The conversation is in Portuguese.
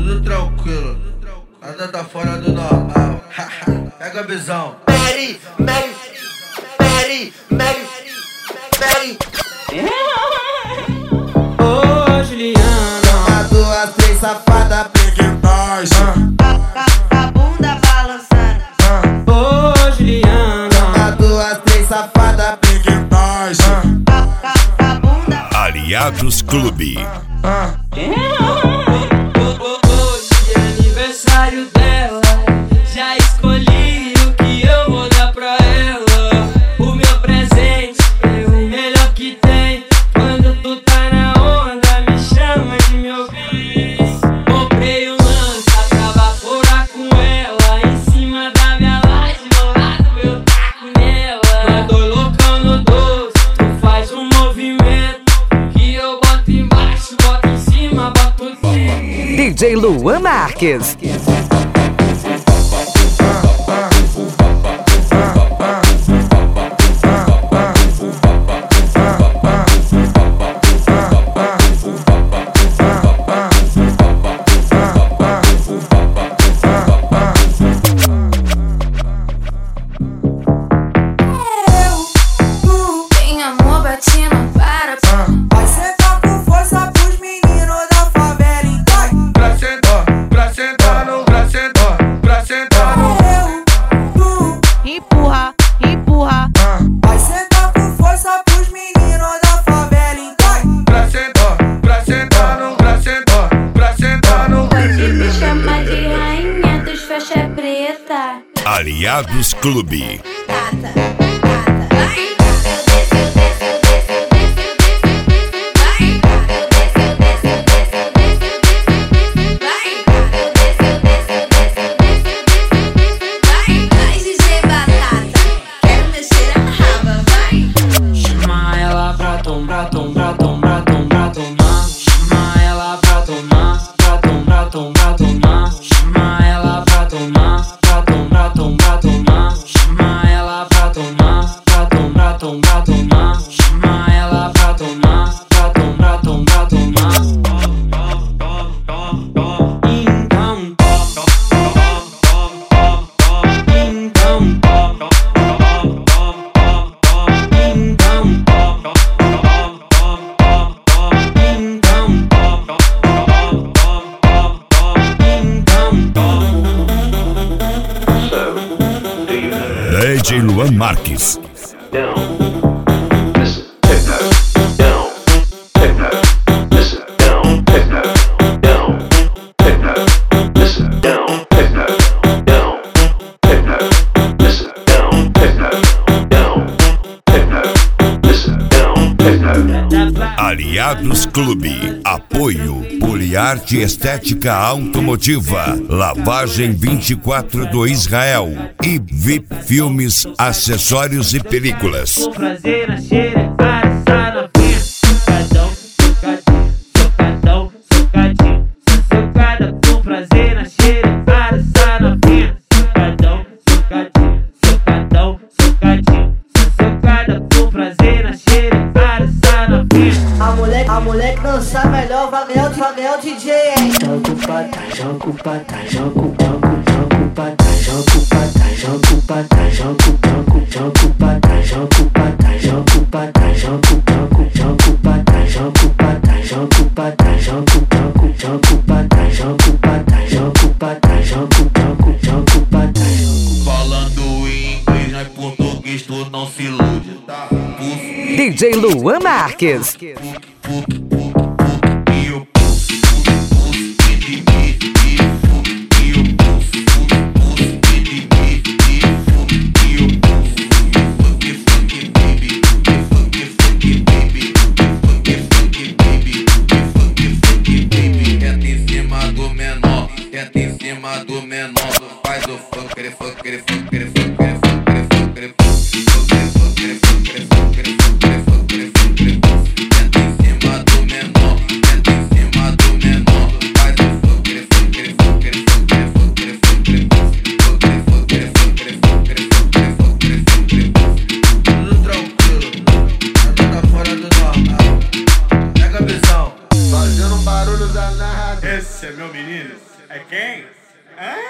tudo tranquilo, nada tá fora do normal. Pega a visão. Mary. Ô, Juliana. Uma, duas, três, safada, pegue nós. A bunda balançando. Ô, Juliana. Uma, duas, três, safada, pegue nós. A bunda. Aliados Clube. Hoje é aniversário dela. Já escolhi o que eu vou dar pra ela. O meu presente é o melhor que tem. Quando tu tá na onda, me chama de meu bem. Comprei um lança pra vaporar com ela. Em cima da minha laje, do lado eu taco nela. Mandou loucão no doce, tu faz um movimento que eu boto embaixo, boto em cima, boto dentro. DJ Luan Marques. Tem amor batendo para. Vai sentar com força pros meninos da favela, então. Pra sentar no, pra sentar no. Empurra. Vai sentar com força pros meninos da favela, então. Pra sentar no, pra sentar no. Pode me chamar de rainha dos faixa preta. Aliados Clube. Chama ela pra tomar. Chama ela pra tomar. Chama ela pra tomar. Chama ela pra tomar. Chama ela pra tomar. DJ Luan Marques. Aliados Clube. Apoio Poliarte Estética Automotiva, Lavagem 24 do Israel e VIP Filmes, Acessórios e Películas. Com prazer na xerecara, sai na frente. Socadinho. Socada com prazer na xerecara, sai na frente. Socadão. Socada com prazer na xerecara, sai na frente. A mulher que dançar melhor vai ganhar o DJ, hein? Falando em inglês, não é português, tu não se ilude, tá? DJ Luan Marques. Tenta em cima do menor, faz o funk, Fazendo um barulho danado. Esse é meu menino. É quem? Hã?